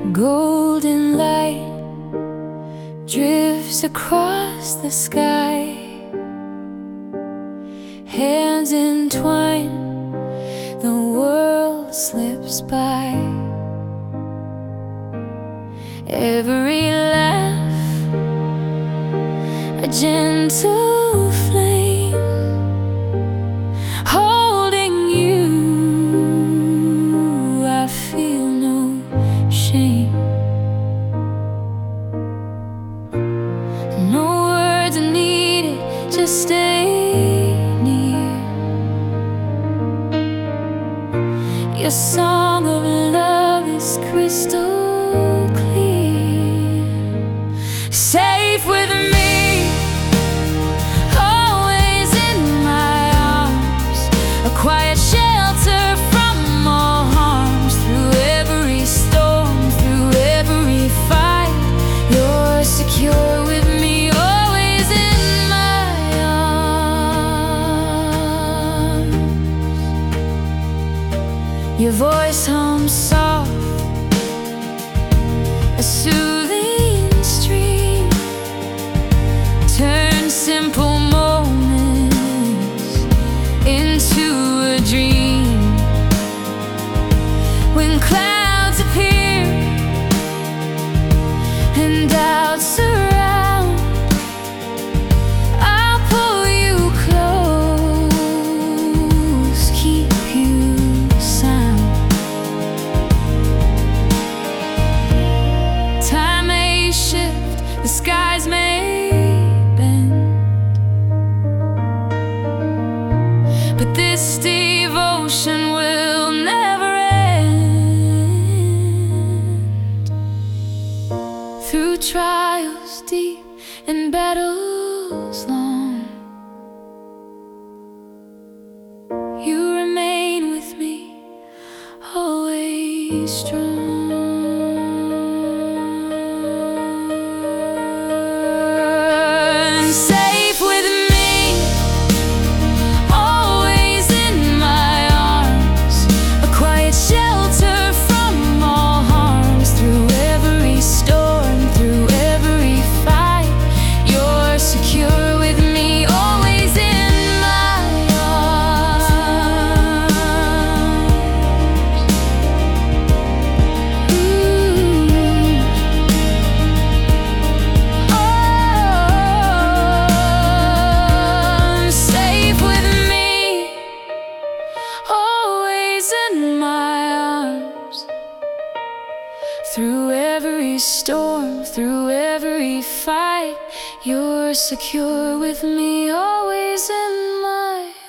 Golden light drifts across the sky. Hands entwined, the world slips by. Every laugh, a gentle flame, holding you, I feel no shame. No words are needed, just stay near. Your song of love is crystal clear. Safe with me, always in my arms, a quiet shelter from all harms. Through every storm, through every fight, you're secure with me, always in my arms. Your voice hums soft, a soothing stream, turn simple moments into a dream. When clouds appear and doubts surround, I'll pull you close, keep you sound. Time may shift, the skies may bend, but this devotion will never end. Through trials deep and battles long, you remain with me, always strong. Safe with me, always in my arms, a quiet shelter from all harms. Through every storm, through every fight, you're secure with me, always in my arms. Safe with me, always in my arms. Through every storm, through every fight, you're secure with me, always in my